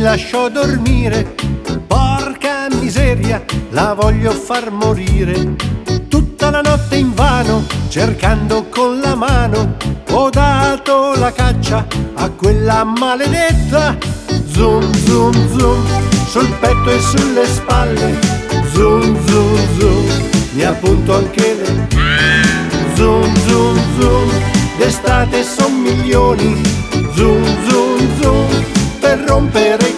lasciò dormire. Porca miseria, la voglio far morire. Tutta la notte invano, cercando con la mano, ho dato la caccia a quella maledetta. Zoom, zoom, zoom, sul petto e sulle spalle. Zoom, zoom, zoom, mi appunto anche le. Zoom, zoom, zoom, d'estate son milioni. Zoom, zoom, zoom, per rompere.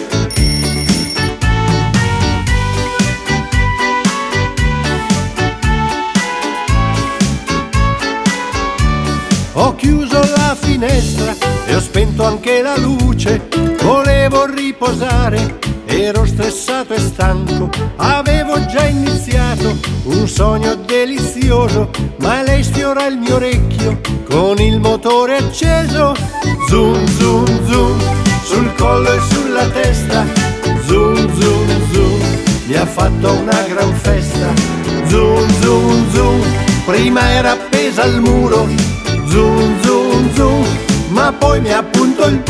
Ho chiuso la finestra e ho spento anche la luce. Volevo riposare, ero stressato e stanco. Avevo già iniziato un sogno delizioso, ma lei sfiora il mio orecchio con il motore acceso. Zoom, zoom, zoom, sul collo e sulla testa. Zoom, zoom, zoom, mi ha fatto una gran festa. Zoom, zoom, zoom, prima era appesa al muro. Zoom, zoom, zoom, ma poi mi appunto il.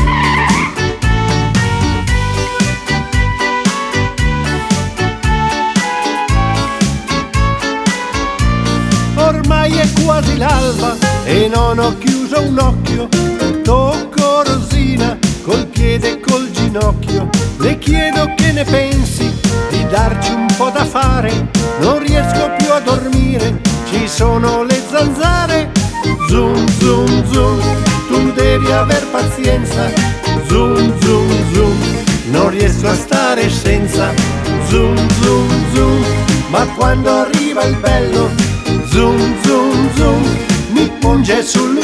Ormai è quasi l'alba e non ho chiuso un occhio. Tocco Rosina col piede e col ginocchio. Le chiedo che ne pensi di darci un po' da fare. Non riesco più a dormire, ci sono le zanzare. Zoom, zoom, zoom, tu devi aver pazienza. Zoom, zoom, zoom, non riesco a stare senza. Zoom, zoom, zoom, ma quando arriva il bello. Zoom, zoom, zoom, mi punge sul.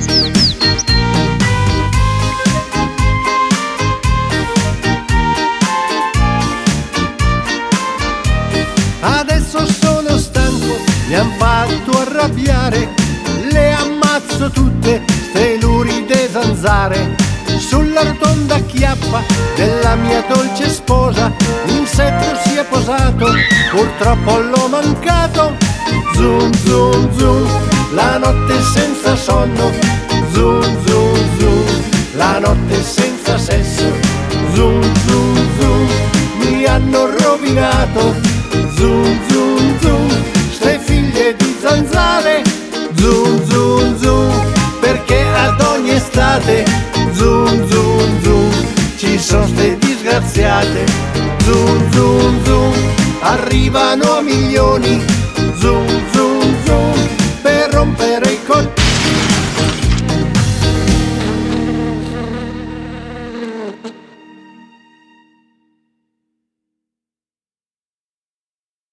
Adesso sono stanco, mi han fatto arrabbiare. Le ammazzo tutte, ste luride zanzare. Sulla rotonda chiappa della mia dolce sposa l'insetto si è posato, purtroppo l'ho mancato. Zoom, zoom, zoom, la notte senza sonno. Zoom, zoom, zoom, la notte senza sesso. Zoom, zoom, zoom, mi hanno rovinato. Zoom, zoom, zoom, ste figlie di zanzare. Zoom, zoom, zoom, perché ad ogni estate. Zoom, zoom, zoom, ci sono ste disgraziate. Zoom, zoom, zoom, arrivano a milioni. Zoom, zoom.